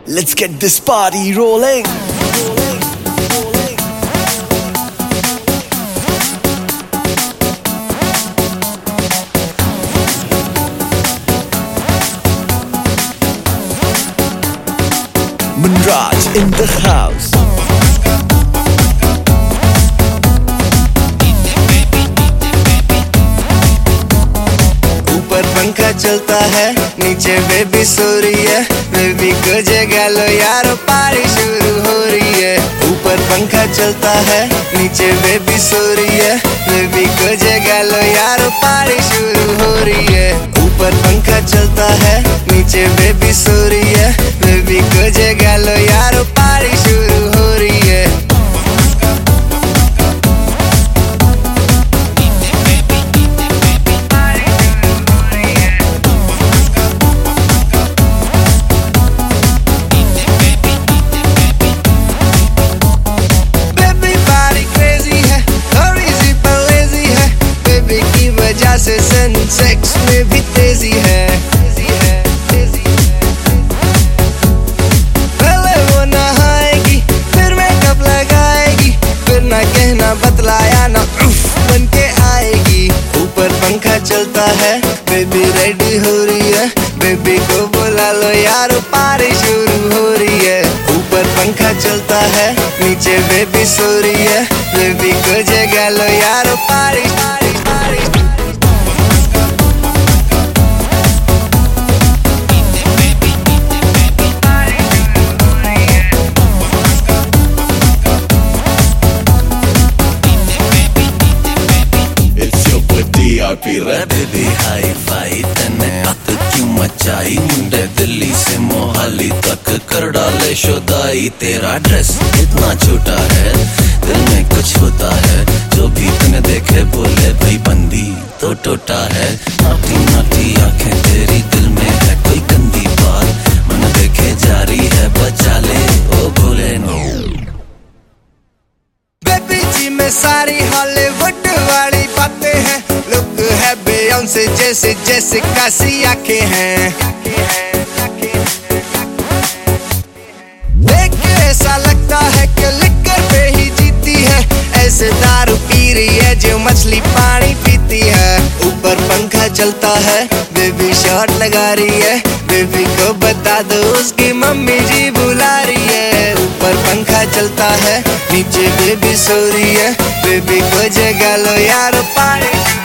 Let's get this party rolling. Munraj in the house. ऊपर पंखा चलता है, नीचे बेबी सो रही है। बेबी को जगा लो यारो, पार्टी शुरू हो रही है। ऊपर पंखा चलता है, नीचे बेबी सो रही है। बेबी को जगा लो यारो, पार्टी शुरू हो रही है। ऊपर पंखा चलता है, नीचे बेबी सो रही है। बेबी को जगा लो यारो, पार्टी शुरू हो रही है। सेक्स में भी तेजी है। पहले वो नहाएगी, फिर मेकअप लगाएगी, फिर ना कहना बतलाया ना बन के आएगी। ऊपर पंखा चलता है, बेबी रेडी हो रही है। बेबी को बुला लो यारो, पार्टी शुरू हो रही है। ऊपर पंखा चलता है, नीचे बेबी सो रही है। बेबी को जगा लो यारो, party party party. Baby hi fi तने अत क्यों मचाई, मुंडे दिल्ली से मोहाली तक कर डाले शुदाई। तेरा ड्रेस इतना छोटा है, दिल में कुछ होता है। जो भी तने देखे बोले भाई बंदी तो टोटा है। नाटी नाटी आंखें तेरी, दिल में है कोई गंदी बात। मन देखे जा रही है, बचा ले ओ भोले नो। बेबी जी में सारी हॉलीवुड वाली बातें हैं। लुक है बेयोंसे जैसे, जैसे कासी आंखें हैं। देख के ऐसा लगता है कि लिकर पे ही जीती है। ऐसे दारू पी रही है जो मछली पानी पीती है। ऊपर पंखा चलता है, बेबी शॉट लगा रही है। बेबी को बता दो उसकी मम्मी जी बुला रही है। ऊपर पंखा चलता है, नीचे बेबी सो रही है। बेबी को जगा लो यारो, पार्टी